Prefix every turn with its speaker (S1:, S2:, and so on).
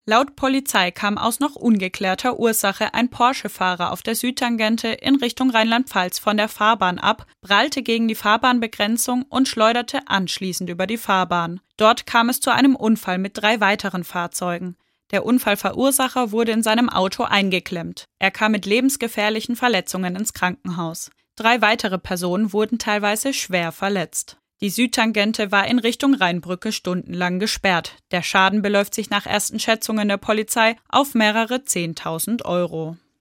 S1: Laut Polizei kam aus noch ungeklärter Ursache ein Porsche-Fahrer auf der Südtangente in Richtung Rheinland-Pfalz von der Fahrbahn ab, prallte gegen die Fahrbahnbegrenzung und schleuderte anschließend über die Fahrbahn. Dort kam es zu einem Unfall mit 3 weiteren Fahrzeugen. Der Unfallverursacher wurde in seinem Auto eingeklemmt. Er kam mit lebensgefährlichen Verletzungen ins Krankenhaus. 3 weitere Personen wurden teilweise schwer verletzt. Die Südtangente war in Richtung Rheinbrücke stundenlang gesperrt. Der Schaden beläuft sich nach ersten Schätzungen der Polizei auf mehrere 10.000 Euro.